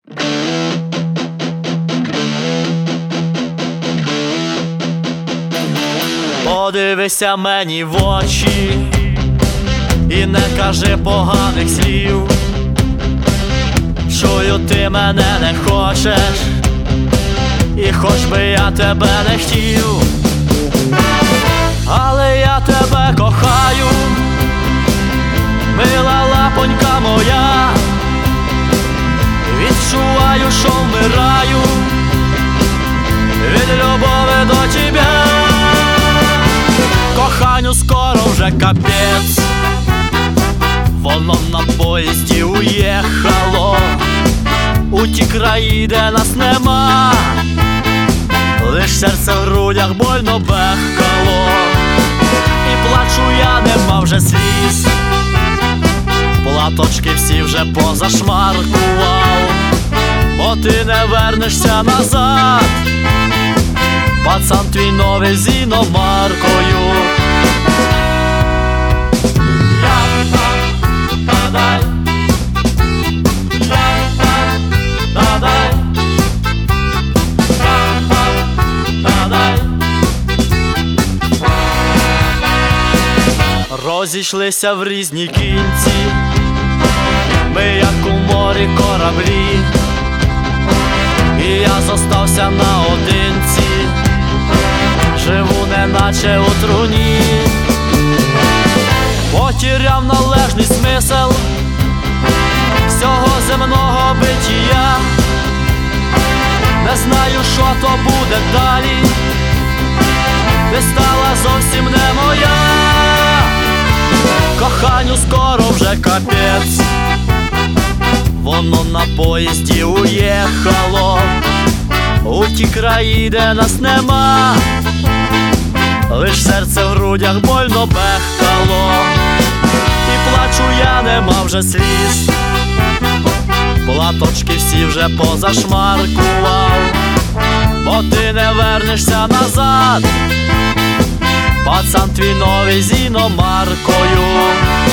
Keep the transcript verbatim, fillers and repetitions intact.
Подивися мені в очі і не кажи поганих слів. Чую, ти мене не хочеш, і хоч би я тебе не хотів, але я тебе кохаю, мила лапонька моя. Відчуваю, що вмираю від любові до тебе. Коханню, скоро вже капець, воно на поїзді уїхало у ті краї, де нас нема. Лиш серце в грудях больно бехкало, і плачу я, нема вже сліз. Платочки всі вже позашмаркував, бо ти не вернешся назад. Пацан твій новий з іномаркою. Дай, дай, дай. Розійшлися в різні кінці ми, як у морі кораблі, і я зостався наодинці, живу неначе у труні. Потеряв належний смисл всього земного битія. Не знаю, що то буде далі, ти стала зовсім не моя. Коханню, скоро вже капець, воно на поїзді уїхало у ті краї, де нас нема. Лиш серце в грудях больно бехкало, і плачу я, нема вже сліз. Платочки всі вже позашмаркував, бо ти не вернешся назад. Пацан твій новий з іномаркою.